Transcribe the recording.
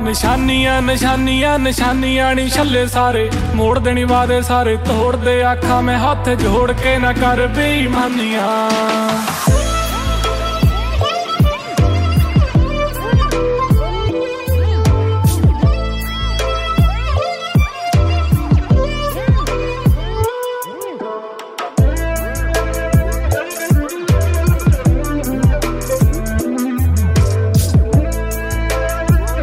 निशानियां निशानियां निशानियां नी छल्ले सारे, मोड़ देनी वादे सारे तोड़ दे। आखा मैं हाथ जोड़ के ना कर बेईमानियां।